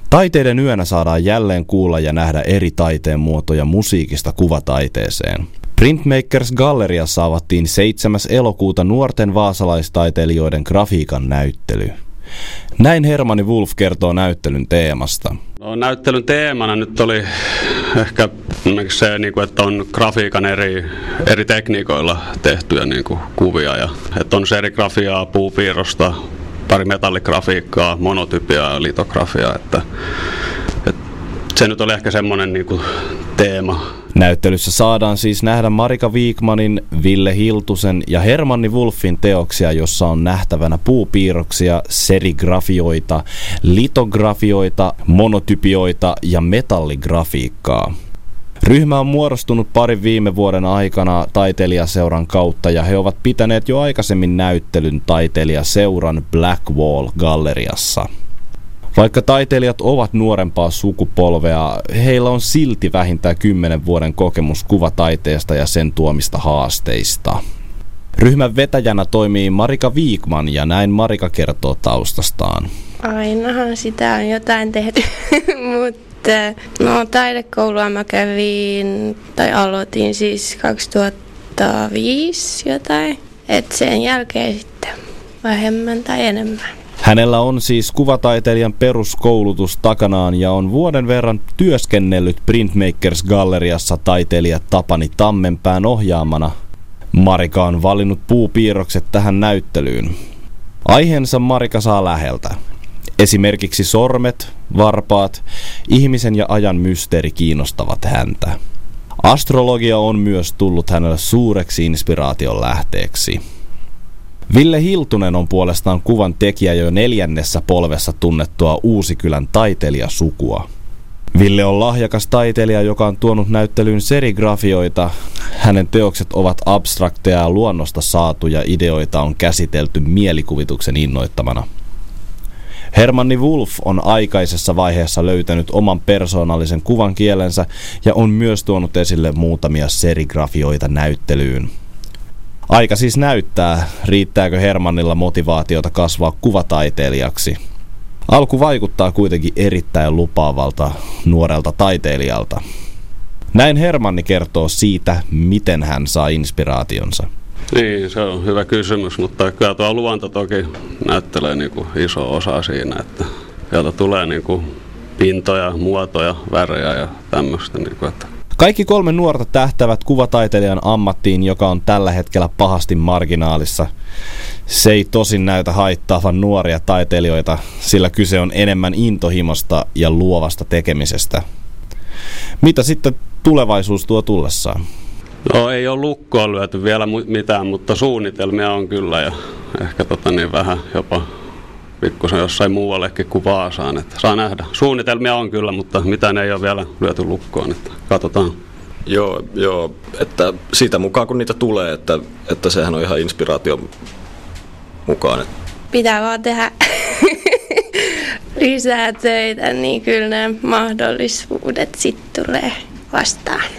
Taiteiden yönä saadaan jälleen kuulla ja nähdä eri taiteen muotoja musiikista kuvataiteeseen. Printmakers Galleriassa avattiin 7. elokuuta nuorten vaasalaistaiteilijoiden grafiikan näyttely. Näin Hermanni Wulff kertoo näyttelyn teemasta. No, näyttelyn teemana nyt oli ehkä se, että on grafiikan eri tekniikoilla tehtyjä kuvia. Ja, että on serigrafiaa, puupiirrosta, pari metalligrafiikkaa, monotypiaa ja litografiaa. Että se nyt oli ehkä semmoinen teema. Näyttelyssä saadaan siis nähdä Marika Wikmanin, Ville Hiltusen ja Hermanni Wulffin teoksia, jossa on nähtävänä puupiirroksia, serigrafioita, litografioita, monotypioita ja metalligrafiikkaa. Ryhmä on muodostunut parin viime vuoden aikana taiteilijaseuran kautta ja he ovat pitäneet jo aikaisemmin näyttelyn taiteilijaseuran Black Wall Galleriassa. Vaikka taiteilijat ovat nuorempaa sukupolvea, heillä on silti vähintään 10 vuoden kokemus kuvataiteesta ja sen tuomista haasteista. Ryhmän vetäjänä toimii Marika Wikman ja näin Marika kertoo taustastaan. Ainahan sitä on jotain tehty, mutta taidekoulua mä aloitin siis 2005 jotain, et sen jälkeen sitten vähemmän tai enemmän. Hänellä on siis kuvataiteilijan peruskoulutus takanaan ja on vuoden verran työskennellyt Printmakers Galleriassa taiteilija Tapani Tammenpään ohjaamana. Marika on valinnut puupiirrokset tähän näyttelyyn. Aiheensa Marika saa läheltä. Esimerkiksi sormet, varpaat, ihmisen ja ajan mysteeri kiinnostavat häntä. Astrologia on myös tullut hänelle suureksi inspiraation lähteeksi. Ville Hiltunen on puolestaan kuvan tekijä jo 4. polvessa tunnettua Uusikylän taiteilijasukua. Ville on lahjakas taiteilija, joka on tuonut näyttelyyn serigrafioita. Hänen teokset ovat abstrakteja ja luonnosta saatuja ideoita on käsitelty mielikuvituksen innoittamana. Hermanni Wulff on aikaisessa vaiheessa löytänyt oman persoonallisen kuvan kielensä ja on myös tuonut esille muutamia serigrafioita näyttelyyn. Aika siis näyttää, riittääkö Hermannilla motivaatiota kasvaa kuvataiteilijaksi. Alku vaikuttaa kuitenkin erittäin lupaavalta nuorelta taiteilijalta. Näin Hermanni kertoo siitä, miten hän saa inspiraationsa. Niin, se on hyvä kysymys, mutta kyllä tuo luonto toki näyttelee iso osa siinä, että sieltä tulee pintoja, muotoja, värejä ja tämmöistä. Kaikki 3 nuorta tähtävät kuvataiteilijan ammattiin, joka on tällä hetkellä pahasti marginaalissa. Se ei tosin näytä haittaavan nuoria taiteilijoita, sillä kyse on enemmän intohimosta ja luovasta tekemisestä. Mitä sitten tulevaisuus tuo tullessaan? No, ei ole lukkoon lyöty vielä mitään, mutta suunnitelmia on kyllä ja ehkä vähän jopa pikkusen jossain muuallekin kuin Vaasaan. Että saa nähdä. Suunnitelmia on kyllä, mutta mitään ei ole vielä lyöty lukkoon. Että katsotaan. Joo, että siitä mukaan kun niitä tulee, että sehän on ihan inspiraation mukaan. Pitää vaan tehdä lisää töitä, niin kyllä nämä mahdollisuudet sitten tulee vastaan.